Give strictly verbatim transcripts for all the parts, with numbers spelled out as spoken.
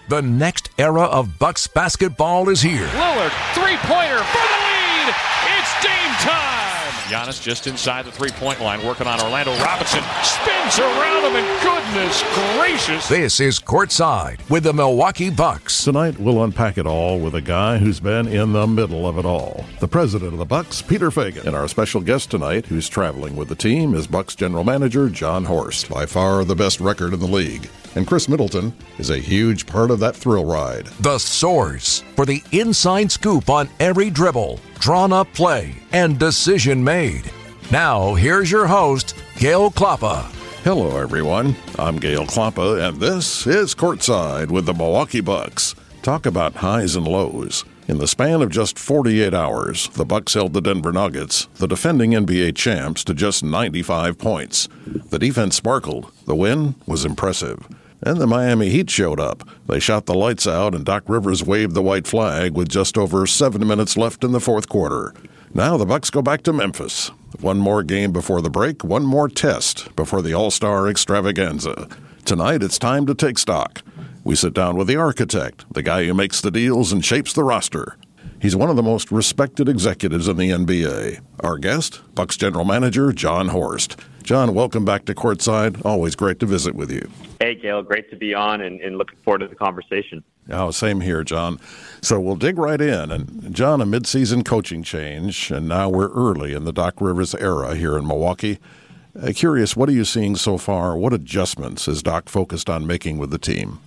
The next era of Bucks basketball is here. Lillard, three-pointer for the lead. It's game time. Giannis just inside the three-point line, working on Orlando Robinson. Spins around him, and goodness gracious. This is Courtside with the Milwaukee Bucks. Tonight, we'll unpack it all with a guy who's been in the middle of it all. The president of the Bucks, Peter Feigin. And our special guest tonight, who's traveling with the team, is Bucks general manager Jon Horst. By far the best record in the league. And Chris Middleton is a huge part of that thrill ride. The source for the inside scoop on every dribble, drawn-up play, and decision made. Now, here's your host, Gale Klappa. Hello, everyone. I'm Gale Klappa, and this is Courtside with the Milwaukee Bucks. Talk about highs and lows. In the span of just forty-eight hours, the Bucks held the Denver Nuggets, the defending N B A champs, to just ninety-five points. The defense sparkled. The win was impressive. And the Miami Heat showed up. They shot the lights out, and Doc Rivers waved the white flag with just over seven minutes left in the fourth quarter. Now the Bucks go back to Memphis. One more game before the break, one more test before the All-Star extravaganza. Tonight, it's time to take stock. We sit down with the architect, the guy who makes the deals and shapes the roster. He's one of the most respected executives in the N B A. Our guest, Bucks general manager Jon Horst. Jon, welcome back to Courtside. Always great to visit with you. Hey, Gale, great to be on and, and looking forward to the conversation. Oh, same here, Jon. So we'll dig right in. And Jon, a midseason coaching change, and now we're early in the Doc Rivers era here in Milwaukee. Uh, curious, what are you seeing so far? What adjustments is Doc focused on making with the team?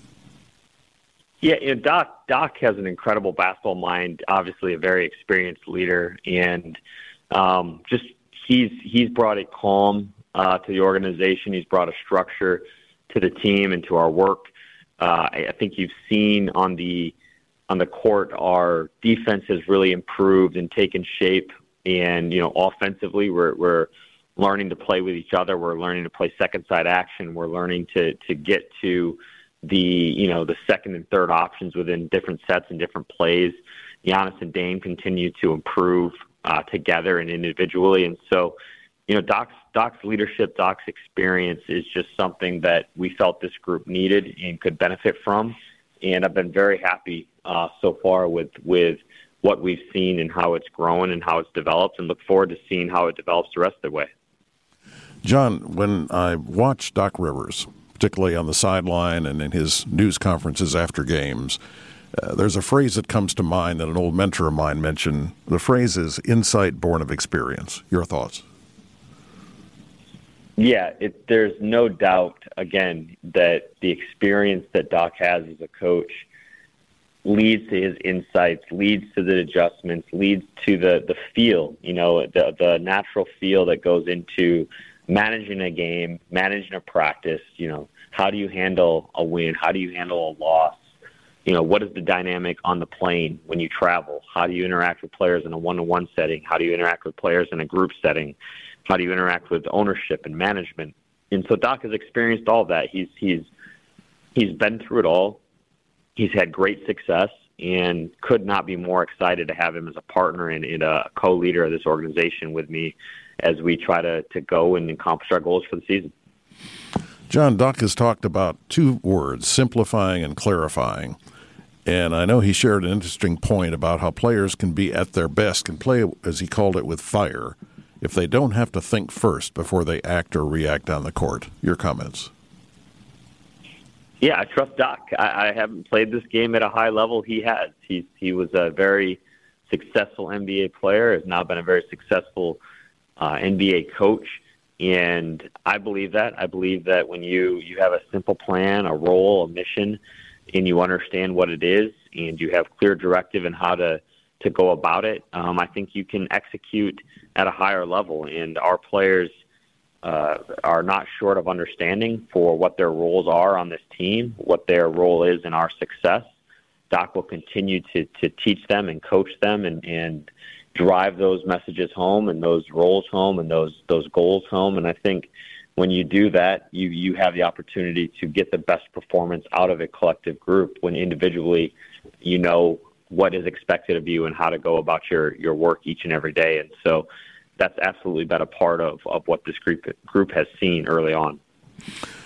Yeah, you know, Doc Doc has an incredible basketball mind. Obviously, a very experienced leader, and um, just he's he's brought a calm uh, to the organization. He's brought a structure to the team and to our work. Uh, I, I think you've seen on the on the court, our defense has really improved and taken shape. And you know, offensively, we're we're learning to play with each other. We're learning to play second side action. We're learning to to get to the, you know, the second and third options within different sets and different plays. Giannis and Dame continue to improve uh, together and individually. And so, you know, Doc's, Doc's leadership, Doc's experience is just something that we felt this group needed and could benefit from. And I've been very happy uh, so far with, with what we've seen and how it's grown and how it's developed, and look forward to seeing how it develops the rest of the way. Jon, when I watch Doc Rivers, particularly on the sideline and in his news conferences after games, uh, there's a phrase that comes to mind that an old mentor of mine mentioned. The phrase is insight born of experience. Your thoughts? Yeah, it, there's no doubt, again, that the experience that Doc has as a coach leads to his insights, leads to the adjustments, leads to the, the feel, you know, the, the natural feel that goes into managing a game, managing a practice. You know, how do you handle a win? How do you handle a loss? You know, what is the dynamic on the plane when you travel? How do you interact with players in a one-to-one setting? How do you interact with players in a group setting? How do you interact with ownership and management? And so Doc has experienced all of that. He's he's he's been through it all. He's had great success, and could not be more excited to have him as a partner and, and a co-leader of this organization with me as we try to, to go and accomplish our goals for the season. Jon, Doc has talked about two words, simplifying and clarifying. And I know he shared an interesting point about how players can be at their best, can play, as he called it, with fire, if they don't have to think first before they act or react on the court. Your comments? Yeah, I trust Doc. I, I haven't played this game at a high level. He has. He's, he was a very successful N B A player, has now been a very successful Uh, N B A coach, and I believe that. I believe that when you, you have a simple plan, a role, a mission, and you understand what it is, and you have clear directive in how to, to go about it, um, I think you can execute at a higher level. And our players uh, are not short of understanding for what their roles are on this team, what their role is in our success. Doc will continue to, to teach them and coach them and, and drive those messages home and those roles home and those those goals home. And I think when you do that, you you have the opportunity to get the best performance out of a collective group, when individually you know what is expected of you and how to go about your, your work each and every day. And so that's absolutely been a part of, of what this group group has seen early on.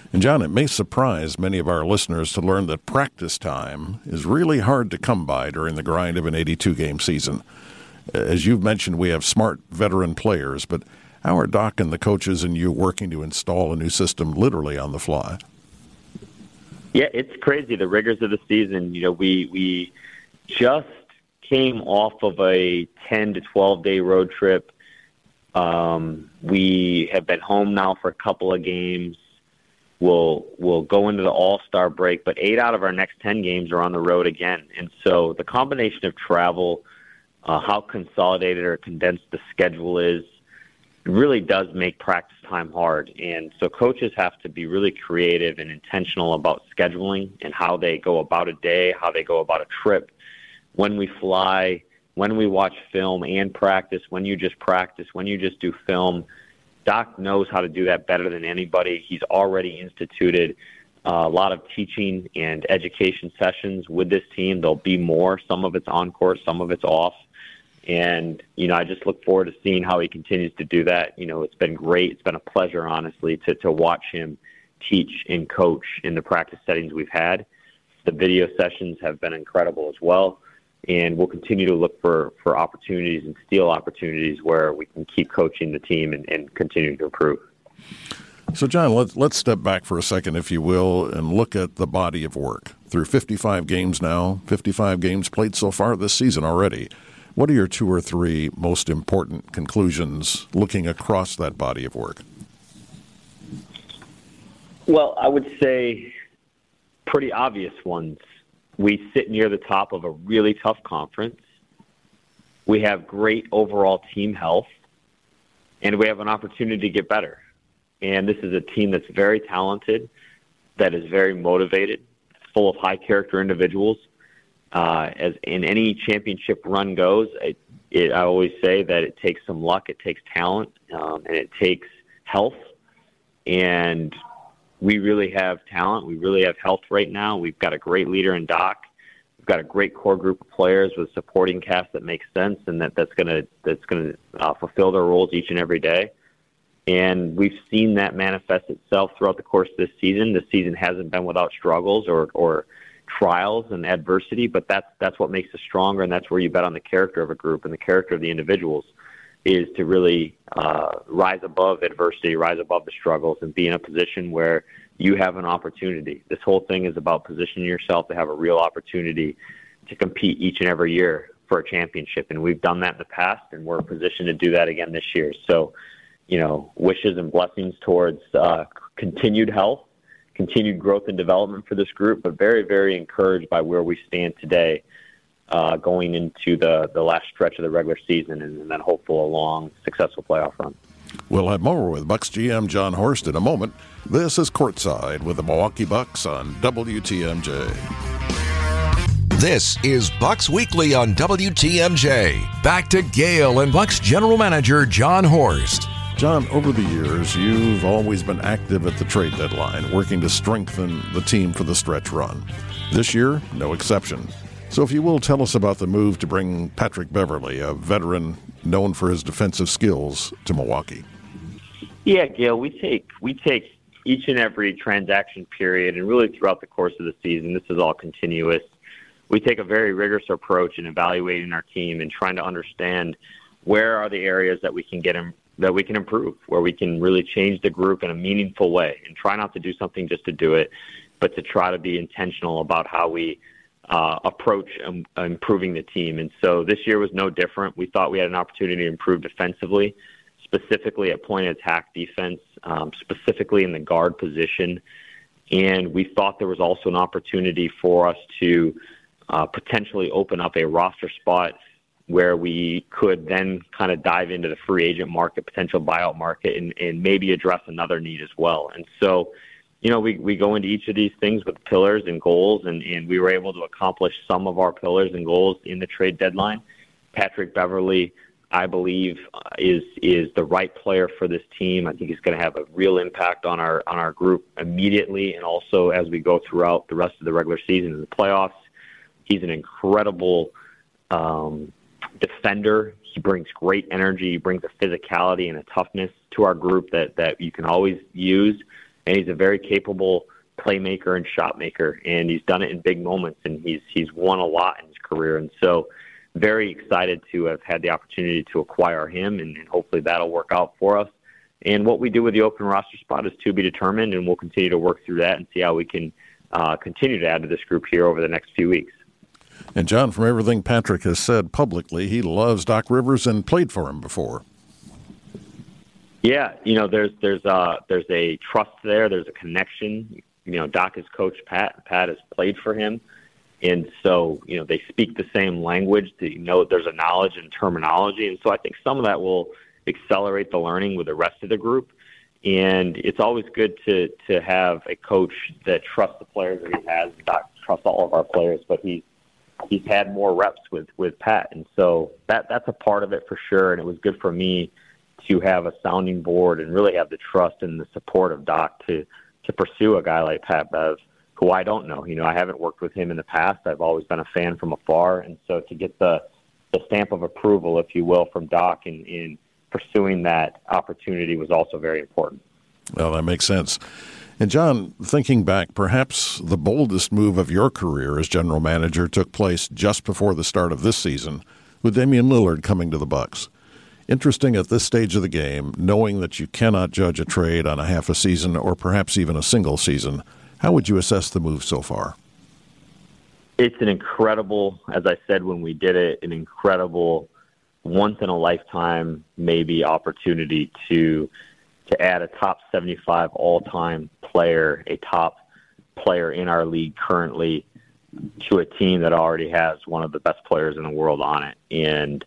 And, John, it may surprise many of our listeners to learn that practice time is really hard to come by during the grind of an eighty-two game season. As you've mentioned, we have smart veteran players, but how are Doc and the coaches and you working to install a new system literally on the fly? Yeah, it's crazy, the rigors of the season. You know, we we just came off of a ten to twelve day road trip. Um, we have been home now for a couple of games. We'll, we'll go into the All-Star break, but eight out of our next ten games are on the road again. And so the combination of travel, uh, how consolidated or condensed the schedule is, really does make practice time hard. And so coaches have to be really creative and intentional about scheduling and how they go about a day, how they go about a trip, when we fly, when we watch film and practice, when you just practice, when you just do film. Doc knows how to do that better than anybody. He's already instituted uh, a lot of teaching and education sessions with this team. There'll be more. Some of it's on court, some of it's off. And, you know, I just look forward to seeing how he continues to do that. You know, it's been great. It's been a pleasure, honestly, to, to watch him teach and coach in the practice settings we've had. The video sessions have been incredible as well. And we'll continue to look for, for opportunities and steal opportunities where we can keep coaching the team and, and continue to improve. So, John, let's, let's step back for a second, if you will, and look at the body of work. Through fifty-five games now, fifty-five games played so far this season already. What are your two or three most important conclusions looking across that body of work? Well, I would say pretty obvious ones. We sit near the top of a really tough conference. We have great overall team health, and we have an opportunity to get better. And this is a team that's very talented, that is very motivated, full of high-character individuals. Uh, as in any championship run goes, it, it, I always say that it takes some luck, it takes talent, um, and it takes health. And we really have talent. We really have health right now. We've got a great leader in Doc. We've got a great core group of players with supporting cast that makes sense and that, that's going to that's going to uh, fulfill their roles each and every day. And we've seen that manifest itself throughout the course of this season. This season hasn't been without struggles or, or trials and adversity, but that's that's what makes us stronger, and that's where you bet on the character of a group and the character of the individuals, is to really uh, rise above adversity, rise above the struggles, and be in a position where you have an opportunity. This whole thing is about positioning yourself to have a real opportunity to compete each and every year for a championship. And we've done that in the past, and we're positioned to do that again this year. So, you know, wishes and blessings towards uh, continued health, continued growth and development for this group, but very, very encouraged by where we stand today. Uh, going into the, the last stretch of the regular season and, and then hopeful a long, successful playoff run. We'll have more with Bucks G M Jon Horst in a moment. This is Courtside with the Milwaukee Bucks on W T M J. This is Bucks Weekly on W T M J. Back to Gale and Bucks General Manager Jon Horst. John, over the years, you've always been active at the trade deadline, working to strengthen the team for the stretch run. This year, no exception. So if you will, tell us about the move to bring Patrick Beverley, a veteran known for his defensive skills, to Milwaukee. Yeah, Gale, we take we take each and every transaction period, and really throughout the course of the season, this is all continuous. We take a very rigorous approach in evaluating our team and trying to understand where are the areas that we can get in, that we can improve, where we can really change the group in a meaningful way, and try not to do something just to do it, but to try to be intentional about how we Uh, approach um, improving the team. And so this year was no different. We thought we had an opportunity to improve defensively, specifically at point of attack defense, um, specifically in the guard position. And we thought there was also an opportunity for us to uh, potentially open up a roster spot where we could then kind of dive into the free agent market, potential buyout market, and, and maybe address another need as well. And so You know, we, we go into each of these things with pillars and goals, and, and we were able to accomplish some of our pillars and goals in the trade deadline. Patrick Beverley, I believe, uh, is is the right player for this team. I think he's going to have a real impact on our on our group immediately, and also as we go throughout the rest of the regular season and the playoffs. He's an incredible um, defender. He brings great energy. He brings a physicality and a toughness to our group that, that you can always use. and he's a very capable playmaker and shot maker, and he's done it in big moments, and he's he's won a lot in his career. And so very excited to have had the opportunity to acquire him, and, and hopefully that'll work out for us. And what we do with the open roster spot is to be determined, and we'll continue to work through that and see how we can uh, continue to add to this group here over the next few weeks. And, John, from everything Patrick has said publicly, he loves Doc Rivers and played for him before. Yeah, you know, there's there's uh there's a trust there. There's a connection. You know, Doc has coached Pat. Pat has played for him. And so, you know, they speak the same language. You know, there's a knowledge and terminology. And so I think some of that will accelerate the learning with the rest of the group. And it's always good to to have a coach that trusts the players that he has. Doc trusts all of our players, but he's he's had more reps with, with Pat. And so that that's a part of it for sure. And it was good for me to have a sounding board and really have the trust and the support of Doc to, to pursue a guy like Pat Bev, who I don't know. You know, I haven't worked with him in the past. I've always been a fan from afar. And so to get the, the stamp of approval, if you will, from Doc in, in pursuing that opportunity was also very important. Well, that makes sense. And, John, thinking back, perhaps the boldest move of your career as general manager took place just before the start of this season with Damian Lillard coming to the Bucks. Interesting at this stage of the game, knowing that you cannot judge a trade on a half a season or perhaps even a single season. How would you assess the move so far? It's an incredible, as I said when we did it, an incredible once-in-a-lifetime maybe opportunity to to add a top seventy-five all-time player, a top player in our league currently, to a team that already has one of the best players in the world on it. And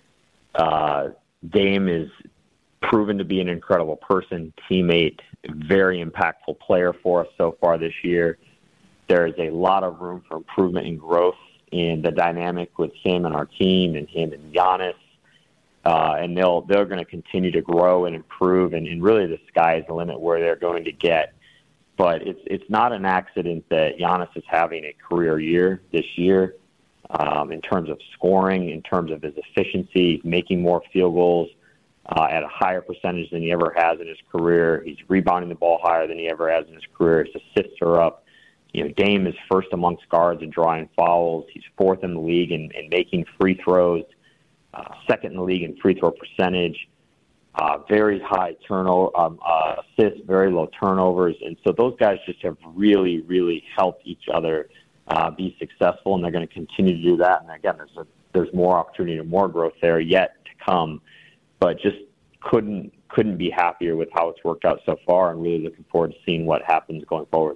uh, Dame is proven to be an incredible person, teammate, very impactful player for us so far this year. There is a lot of room for improvement and growth in the dynamic with him and our team and him and Giannis. Uh, and they'll, they're going to continue to grow and improve, and, and really the sky is the limit where they're going to get. But it's it's not an accident that Giannis is having a career year this year um, in terms of scoring, in terms of his efficiency, making more field goals uh, at a higher percentage than he ever has in his career. He's rebounding the ball higher than he ever has in his career. His assists are up. You know, Dame is first amongst guards in drawing fouls. He's fourth in the league in, in making free throws. Uh, second in the league in free throw percentage, uh, very high turnover, um, uh, assists, very low turnovers. And so those guys just have really, really helped each other uh, be successful, and they're going to continue to do that. And again, there's a, there's more opportunity and more growth there yet to come, but just couldn't couldn't be happier with how it's worked out so far, and really looking forward to seeing what happens going forward.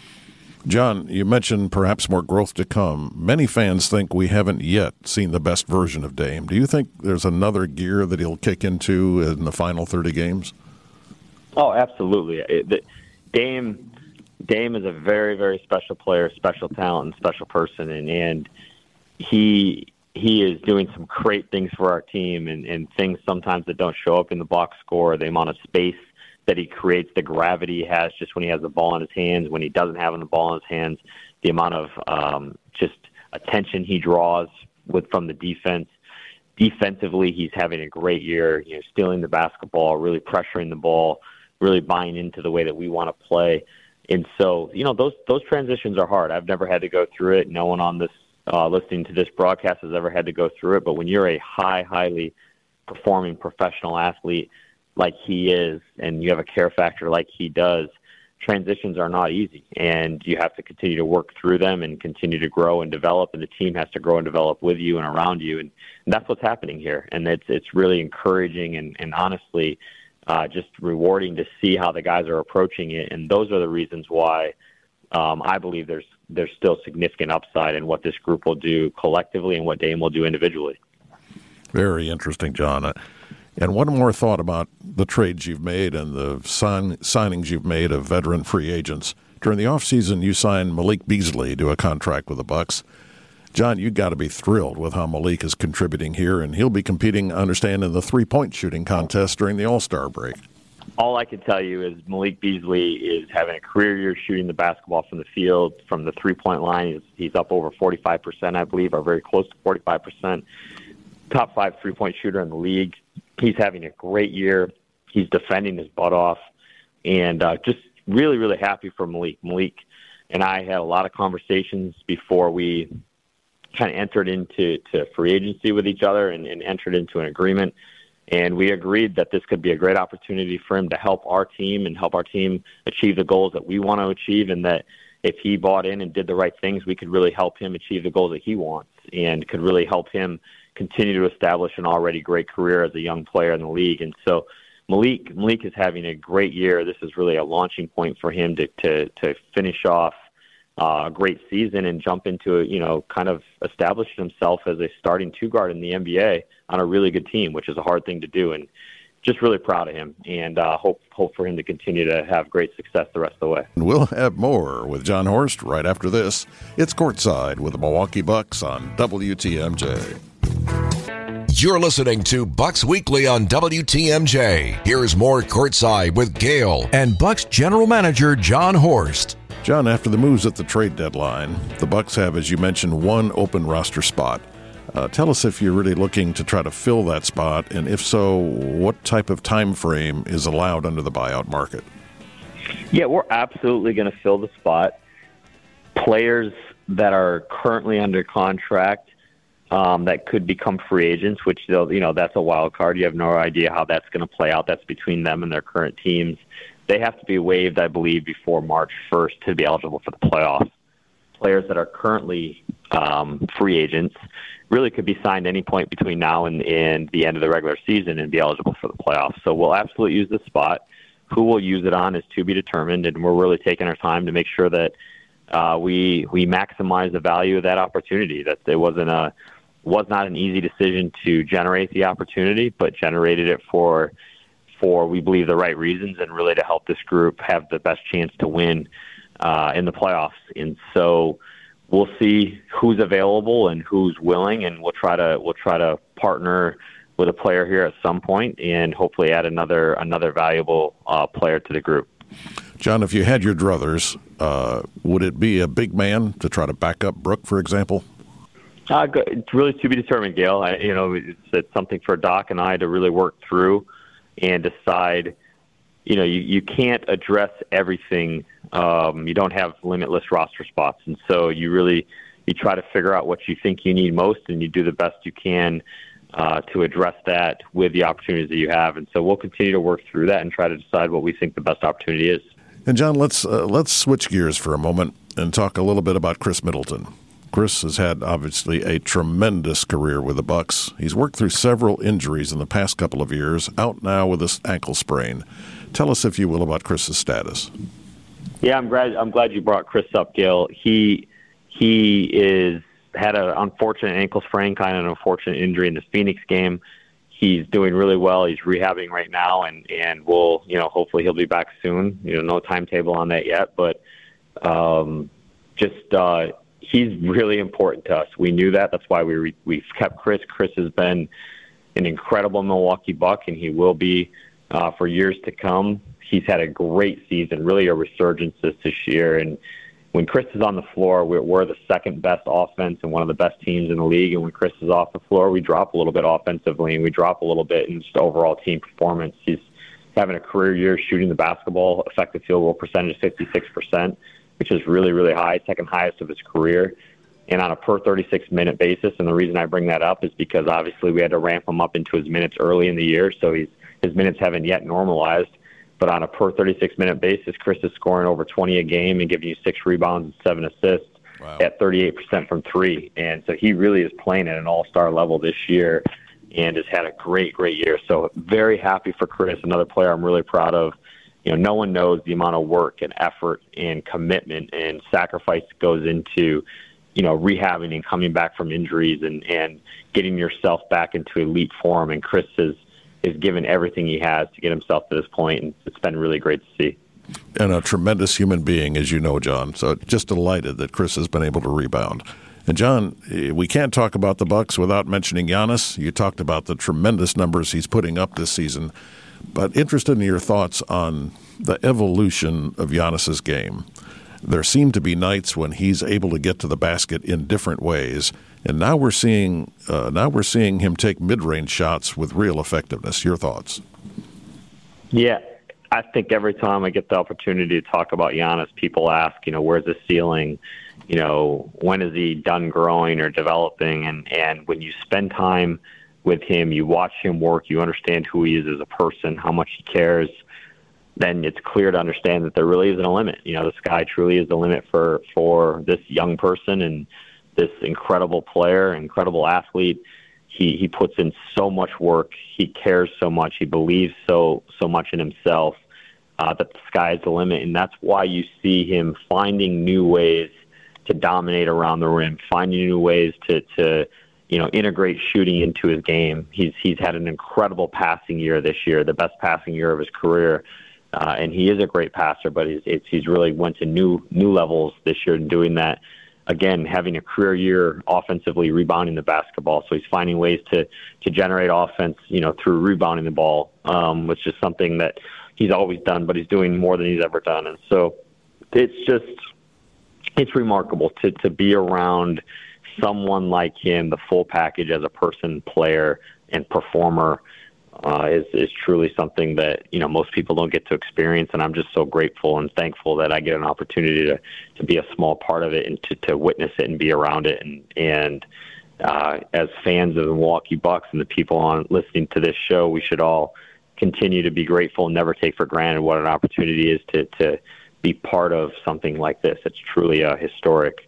John, you mentioned perhaps more growth to come. Many fans think we haven't yet seen the best version of Dame. Do you think there's another gear that he'll kick into in the final thirty games? Oh, absolutely. It, the, Dame Dame is a very, very special player, special talent, and special person, and, and he he is doing some great things for our team, and, and things sometimes that don't show up in the box score, the amount of space that he creates, the gravity he has just when he has the ball in his hands, when he doesn't have the ball in his hands, the amount of um, just attention he draws with from the defense. Defensively, he's having a great year, you know, stealing the basketball, really pressuring the ball, really buying into the way that we want to play. And so, you know, those those transitions are hard. I've never had to go through it. No one on this uh, listening to this broadcast has ever had to go through it. But when you're a high, highly performing professional athlete like he is, and you have a care factor like he does, transitions are not easy, and you have to continue to work through them and continue to grow and develop, and the team has to grow and develop with you and around you, and, and that's what's happening here. And it's it's really encouraging and, and honestly uh, just rewarding to see how the guys are approaching it, and those are the reasons why um, I believe there's there's still significant upside in what this group will do collectively and what Dame will do individually. Very interesting, John. And one more thought about the trades you've made and the sign, signings you've made of veteran free agents. During the offseason, you signed Malik Beasley to a contract with the Bucks. John, you've got to be thrilled with how Malik is contributing here, and he'll be competing, I understand, in the three-point shooting contest during the All-Star break. All I can tell you is Malik Beasley is having a career year shooting the basketball from the field, from the three-point line. He's, he's up over forty-five percent, I believe, or very close to forty-five percent. Top five three-point shooter in the league. He's having a great year. He's defending his butt off. And uh, just really, really happy for Malik. Malik and I had a lot of conversations before we kind of entered into to free agency with each other and, and entered into an agreement. And we agreed that this could be a great opportunity for him to help our team and help our team achieve the goals that we want to achieve, and that if he bought in and did the right things, we could really help him achieve the goals that he wants and could really help him continue to establish an already great career as a young player in the league. And so Malik Malik is having a great year. This is really a launching point for him to to, to finish off uh, a great season and jump into, a, you know, kind of establish himself as a starting two-guard in the N B A on a really good team, which is a hard thing to do. And just really proud of him, and uh, hope hope for him to continue to have great success the rest of the way. We'll have more with Jon Horst right after this. It's Courtside with the Milwaukee Bucks on W T M J. You're listening to Bucks Weekly on W T M J. Here's more Courtside with Gale and Bucks General Manager Jon Horst. John, after the moves at the trade deadline, the Bucks have, as you mentioned, one open roster spot. Uh, tell us if you're really looking to try to fill that spot, and if so, what type of time frame is allowed under the buyout market? Yeah, we're absolutely going to fill the spot. Players that are currently under contract um, that could become free agents, which they'll, you know, that's a wild card. You have no idea how that's going to play out. That's between them and their current teams. They have to be waived, I believe, before March first to be eligible for the playoffs. Players that are currently um, free agents really could be signed any point between now and, and the end of the regular season and be eligible for the playoffs. So we'll absolutely use this spot. Who we'll use it on is to be determined, and we're really taking our time to make sure that uh, we we maximize the value of that opportunity. That it wasn't a was not an easy decision to generate the opportunity, but generated it for for we believe the right reasons, and really to help this group have the best chance to win uh, in the playoffs. And so we'll see who's available and who's willing, and we'll try to we'll try to partner with a player here at some point, and hopefully add another another valuable uh, player to the group. John, if you had your druthers, uh, would it be a big man to try to back up Brook, for example? Uh, it's really to be determined, Gale. I, you know, it's, it's something for Doc and I to really work through and decide. You know, you, you can't address everything. Um, you don't have limitless roster spots. And so you really, you try to figure out what you think you need most, and you do the best you can uh, to address that with the opportunities that you have. And so we'll continue to work through that and try to decide what we think the best opportunity is. And John, let's, uh, let's switch gears for a moment and talk a little bit about Khris Middleton. Khris has had, obviously, a tremendous career with the Bucks. He's worked through several injuries in the past couple of years, out now with this ankle sprain. Tell us, if you will, about Chris's status. Yeah, I'm glad. I'm glad you brought Khris up, Gil. He he is had an unfortunate ankle sprain, kind of an unfortunate injury in the Phoenix game. He's doing really well. He's rehabbing right now, and and we'll, you know, hopefully he'll be back soon. You know, no timetable on that yet, but um, just uh, he's really important to us. We knew that. That's why we re- we kept Khris. Khris has been an incredible Milwaukee Buck, and he will be. Uh, for years to come. He's had a great season, really a resurgence this, this year. And when Khris is on the floor, we're, we're the second best offense and one of the best teams in the league. And when Khris is off the floor, we drop a little bit offensively, and we drop a little bit in just overall team performance. He's having a career year shooting the basketball, effective field goal percentage fifty-six percent, which is really, really high, second highest of his career. And on a per thirty-six minute basis. And the reason I bring that up is because obviously we had to ramp him up into his minutes early in the year. So he's His minutes haven't yet normalized, but on a per thirty-six minute basis, Khris is scoring over twenty a game and giving you six rebounds and seven assists. Wow. At thirty-eight percent from three. And so he really is playing at an all-star level this year and has had a great, great year. So very happy for Khris, another player I'm really proud of. You know, no one knows the amount of work and effort and commitment and sacrifice that goes into, you know, rehabbing and coming back from injuries and, and getting yourself back into elite form. And Khris is is given everything he has to get himself to this point, and it's been really great to see. And a tremendous human being, as you know, John. So just delighted that Khris has been able to rebound. And, John, we can't talk about the Bucks without mentioning Giannis. You talked about the tremendous numbers he's putting up this season, but interested in your thoughts on the evolution of Giannis's game. There seem to be nights when he's able to get to the basket in different ways, and now we're seeing uh, now we're seeing him take mid-range shots with real effectiveness. Your thoughts? Yeah, I think every time I get the opportunity to talk about Giannis, people ask, you know, where's the ceiling? You know, when is he done growing or developing? And, and when you spend time with him, you watch him work, you understand who he is as a person, how much he cares, then it's clear to understand that there really isn't a limit. You know, the sky truly is the limit for, for this young person and this incredible player, incredible athlete. He he puts in so much work. He cares so much. He believes so so much in himself uh, that the sky is the limit. And that's why you see him finding new ways to dominate around the rim, finding new ways to, to you know, integrate shooting into his game. He's he's had an incredible passing year this year, the best passing year of his career. Uh, and he is a great passer, but he's, it's, he's really went to new new levels this year in doing that. Again, having a career year offensively, rebounding the basketball. So he's finding ways to, to generate offense, you know, through rebounding the ball, um, which is something that he's always done, but he's doing more than he's ever done. And so it's just, it's remarkable to, to be around someone like him, the full package as a person, player, and performer. Uh, is, is truly something that, you know, most people don't get to experience. And I'm just so grateful and thankful that I get an opportunity to, to be a small part of it and to, to witness it and be around it. And, and uh, as fans of the Milwaukee Bucks and the people on listening to this show, we should all continue to be grateful and never take for granted what an opportunity is to, to be part of something like this. It's truly a historic,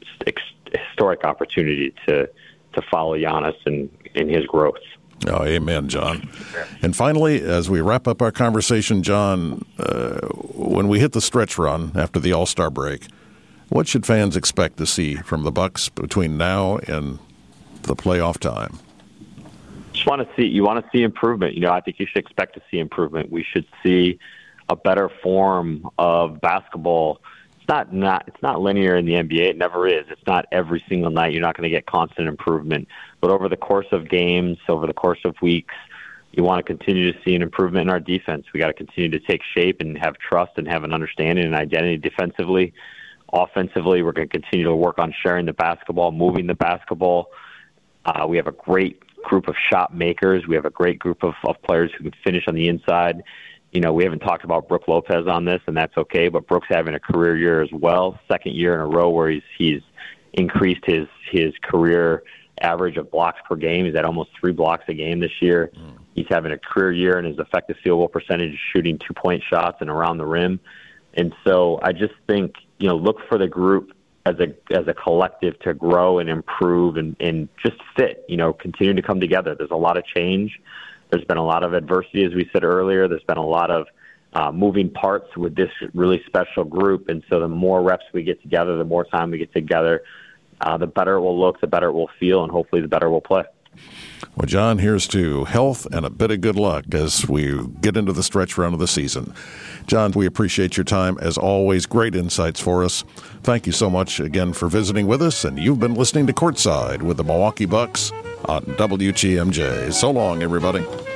historic opportunity to, to follow Giannis and in his growth. Oh, amen, John. And finally, as we wrap up our conversation, John, uh, when we hit the stretch run after the All-Star break, what should fans expect to see from the Bucks between now and the playoff time? Just want to see you want to see improvement. You know, I think you should expect to see improvement. We should see a better form of basketball. It's not not it's not linear in the N B A. It never is. It's not every single night. You're not going to get constant improvement. But over the course of games, over the course of weeks, you want to continue to see an improvement in our defense. We got to continue to take shape and have trust and have an understanding and identity defensively. Offensively, we're going to continue to work on sharing the basketball, moving the basketball. Uh, we have a great group of shot makers. We have a great group of, of players who can finish on the inside. You know, we haven't talked about Brook Lopez on this, and that's okay, but Brook's having a career year as well, second year in a row where he's he's increased his, his career average of blocks per game. He's at almost three blocks a game this year. Mm. He's having a career year in his effective field goal percentage, shooting two-point shots and around the rim. And so I just think, you know, look for the group as a as a collective to grow and improve and, and just fit, you know, continue to come together. There's a lot of change. There's been a lot of adversity, as we said earlier. There's been a lot of uh, moving parts with this really special group. And so the more reps we get together, the more time we get together, uh, the better it will look, the better it will feel, and hopefully the better we'll play. Well, John, here's to health and a bit of good luck as we get into the stretch run of the season. John, we appreciate your time. As always, great insights for us. Thank you so much again for visiting with us, and you've been listening to Courtside with the Milwaukee Bucks on W T M J. So long, everybody.